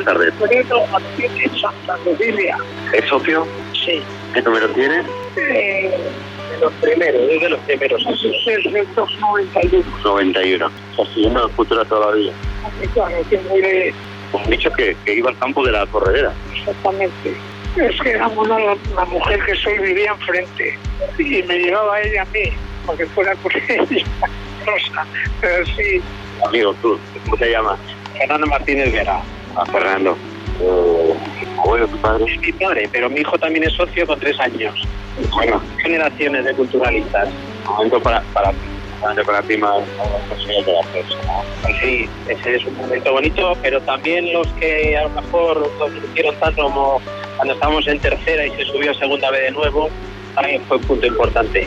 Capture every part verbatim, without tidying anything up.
Buenas tardes. Toledo Martínez Santa Cecilia. ¿Es socio? Sí. ¿Qué número tiene? Eh, De los primeros, es de los primeros. seiscientos noventa y uno. noventa y uno. O sea, siguiendo la cultura todavía. Claro, que muy Un dicho que, que iba al campo de la corredera. exactamente. Es que era una, la mujer que soy vivía enfrente y me llevaba ella a mí, porque fuera por ella. Rosa, pero sí. Amigo, tú, ¿cómo te llamas? Fernando Martínez Vera. Ah, Fernando. Eh, abuelo, tu padre. Es mi padre, pero mi hijo también es socio con tres años. Bueno, Generaciones de culturalistas. momento para, para, para, para ti más conseguir de la prensa, ¿no? Pues sí, ese es un momento bonito, pero también los que a lo mejor lo hicieron tanto como cuando estábamos en tercera y se subió a segunda vez de nuevo, también fue un punto importante.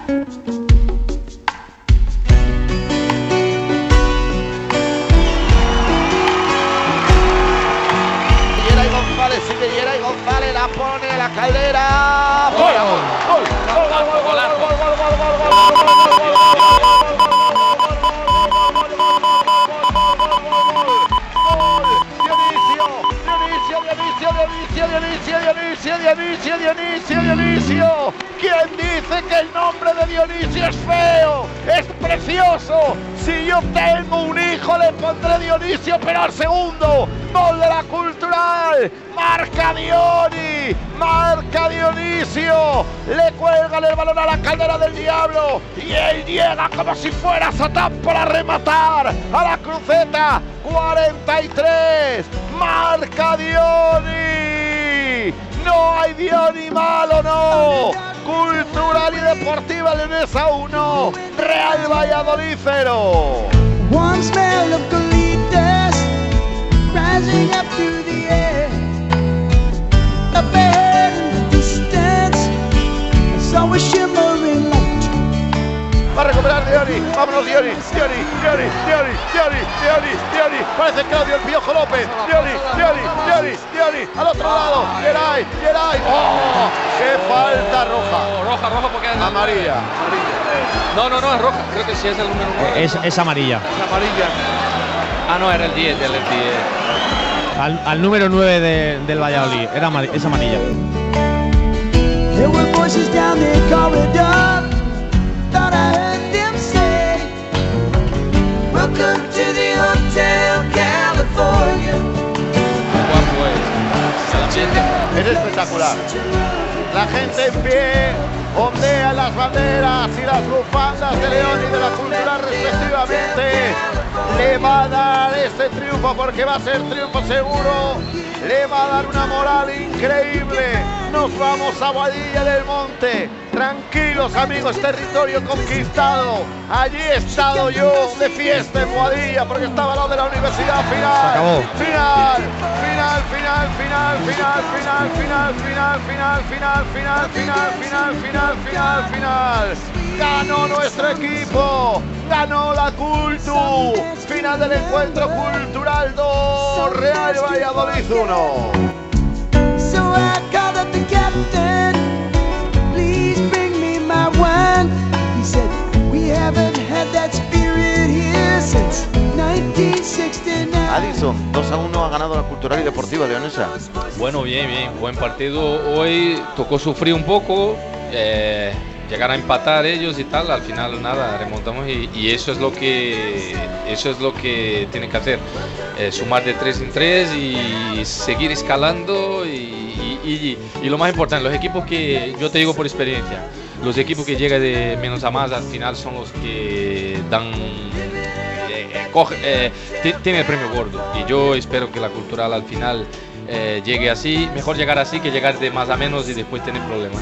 Sigue Yeray González, la pone la caldera. ¡Gol! ¡Gol! ¡Gol! ¡Gol! ¡Gol! Dionisio, Dionisio, Dionisio, Dionisio, Dionisio. ¿Quién dice que el nombre de Dionisio es feo? Es precioso. Si yo tengo un hijo le pondré Dionisio, pero al segundo. Gol de la Cultural. Marca Dioni. Marca Dionisio. Le cuelgan el balón a la caldera del Diablo. Y él llega como si fuera Satán para rematar a la cruceta. cuarenta y tres. Marca Dioni. No hay Dioni malo, no. Cultural y Deportiva Leonesa uno. Real Valladolid cero. One smell of colitas rising up through the air. Up ahead in the distance, I saw a shimmering light. Va a recuperar Dioni. Vámonos Dioni. Dioni, Dioni, Dioni, Dioni, Dioni, Dioni. Parece Claudio el Piojo López. Dioni, Dioni, Dioni, Dioni. Al otro lado. Geray, Geray. ¡Oh! ¡Qué falta roja! Oh, roja, roja porque es amarilla. No, no, no, es roja. Creo que sí es el número nueve. Es, es amarilla. Es amarilla. Ah, no, era el diez, el diez. Al, al número nueve de, del Valladolid. Era amar, es amarilla. There were voices down the corridor. Thought I heard them say, welcome to the Hotel California. Es espectacular. La gente en pie ondea las banderas y las bufandas de León y de la Cultural respectivamente. Le va a dar este triunfo porque va a ser triunfo seguro. Le va a dar una moral increíble. Nos vamos a Boadilla del Monte. Tranquilos amigos, territorio conquistado. Allí he estado yo de fiesta en Boadilla porque estaba al lado de la universidad. Final, acabó. final, final, final, final, final, final, final, final, final, final, final, final, final, final, final, final. Ganó nuestro equipo, ganó la Cultu. Final del encuentro Cultural dos, Real Valladolid uno. So I called up the captain, please bring me my wine. He said, we haven't had that spirit here since nineteen sixty-nine. Addison, dos a uno ha ganado la Cultural y Deportiva Leonesa. Bueno, bien, bien. Buen partido. Hoy tocó sufrir un poco. Eh, llegar a empatar ellos y tal. Al final nada, remontamos y, y eso es lo que eso es lo que tienen que hacer. Eh, sumar de tres en tres y seguir escalando y, y, y, y lo más importante, los equipos que, yo te digo por experiencia, los equipos que llegan de menos a más al final son los que dan eh, coge, eh, t- tienen el premio gordo y yo espero que la Cultural al final eh, llegue así, mejor llegar así que llegar de más a menos y después tener problemas.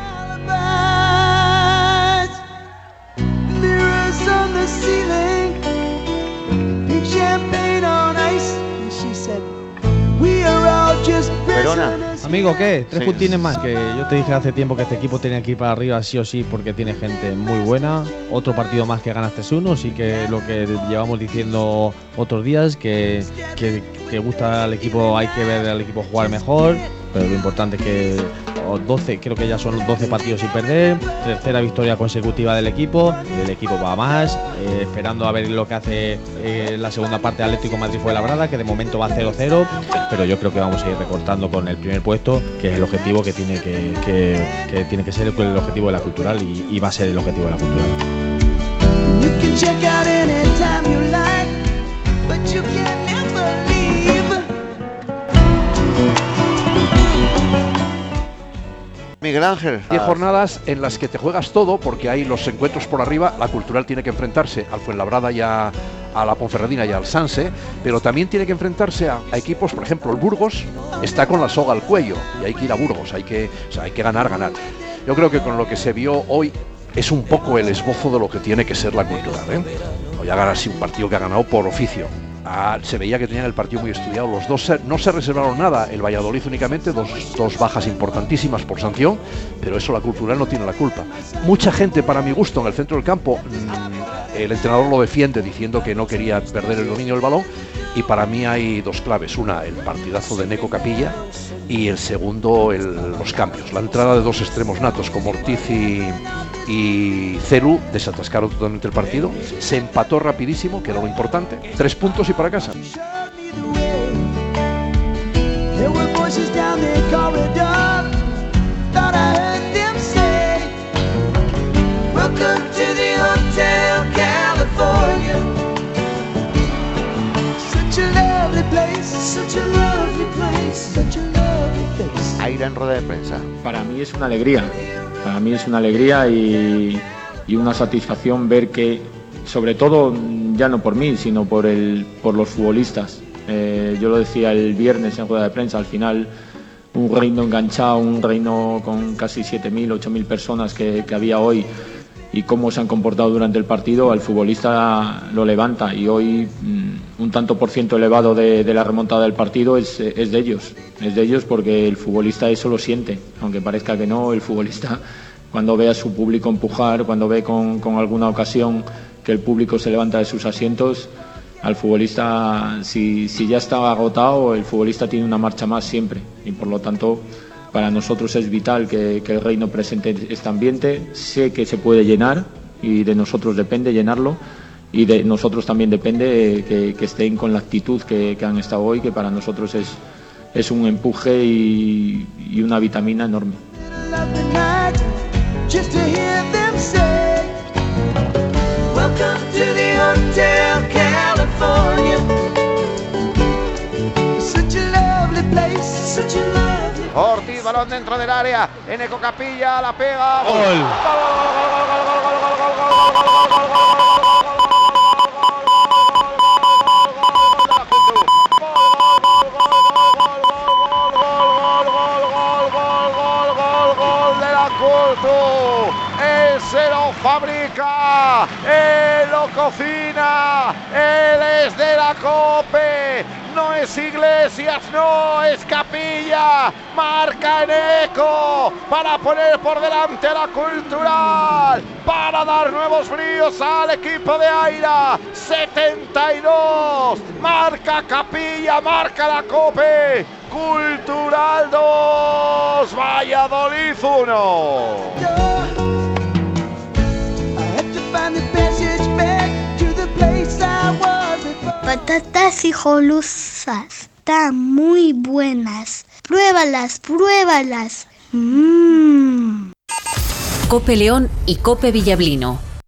Mirrors on the ceiling, pink champagne on ice, and she said, we are all just Verona. prisoners. Amigo, ¿qué? Tres Sí. puntines más. Que yo te dije hace tiempo que este equipo tenía que ir para arriba sí o sí porque tiene gente muy buena. Otro partido más que ganaste uno, sí que lo que llevamos diciendo otros días, que, que, que gusta al equipo, hay que ver al equipo jugar mejor. pero lo importante es que doce, creo que ya son doce partidos sin perder, tercera victoria consecutiva del equipo, el equipo va más, eh, esperando a ver lo que hace eh, la segunda parte de Atlético Madrid Fuenlabrada, que de momento va cero cero, pero yo creo que vamos a ir recortando con el primer puesto, que es el objetivo que tiene que, que, que, tiene que ser el, el objetivo de la Cultural y, y va a ser el objetivo de la Cultural. You can check out anytime you like, but you can never leave. Miguel Ángel. diez jornadas en las que te juegas todo, porque hay los encuentros por arriba. La Cultural tiene que enfrentarse al Fuenlabrada y a, a la Ponferradina y al Sanse, pero también tiene que enfrentarse a, a equipos, por ejemplo, el Burgos está con la soga al cuello y hay que ir a Burgos, hay que, o sea, hay que ganar, ganar. Yo creo que con lo que se vio hoy es un poco el esbozo de lo que tiene que ser la Cultural, ¿eh? Hoy ha ganado así un partido que ha ganado por oficio. Ah, se veía que tenían el partido muy estudiado. Los dos se, no se reservaron nada. El Valladolid únicamente, dos, dos bajas importantísimas por sanción, pero eso la Cultural no tiene la culpa. Mucha gente, para mi gusto, en el centro del campo, mmm, el entrenador lo defiende diciendo que no quería perder el dominio del balón, y para mí hay dos claves. Una, el partidazo de Neco Capilla, y el segundo, el, los cambios. La entrada de dos extremos natos como Ortiz y, y Ceru desatascaron totalmente el partido. Se empató rapidísimo, que era lo importante. Tres puntos y para casa. Aira en rueda de prensa. Para mí es una alegría, para mí es una alegría y, y una satisfacción ver que, sobre todo, ya no por mí, sino por el, por los futbolistas. Eh, yo lo decía el viernes en rueda de prensa, al final un reino enganchado, un reino con casi siete mil, ocho mil personas que, que había hoy, y cómo se han comportado durante el partido, al futbolista lo levanta, y hoy mmm, un tanto por ciento elevado de, de la remontada del partido es, es de ellos, es de ellos porque el futbolista eso lo siente, aunque parezca que no. El futbolista, cuando ve a su público empujar, cuando ve con, con alguna ocasión que el público se levanta de sus asientos, al futbolista, si, si ya está agotado, el futbolista tiene una marcha más siempre, y por lo tanto para nosotros es vital que, que el reino presente este ambiente. Sé que se puede llenar y de nosotros depende llenarlo, y de nosotros también depende que, que estén con la actitud que, que han estado hoy, que para nosotros es, es un empuje y, y una vitamina enorme. Ortiz, balón dentro del área, Eneco Capilla, la pega. ¡Gol! ¡Gol, gol, de la Cultu! Él se lo fabrica, él lo cocina, él es de la COPE. No es Iglesias, no es Capilla, marca Eneco para poner por delante a la Cultural, para dar nuevos bríos al equipo de Aira. setenta y dos, marca Capilla, marca la COPE. Cultural dos, Valladolid uno. Patatas hijolosas, están muy buenas. Pruébalas, pruébalas. Mmm. Cope León y Cope Villablino.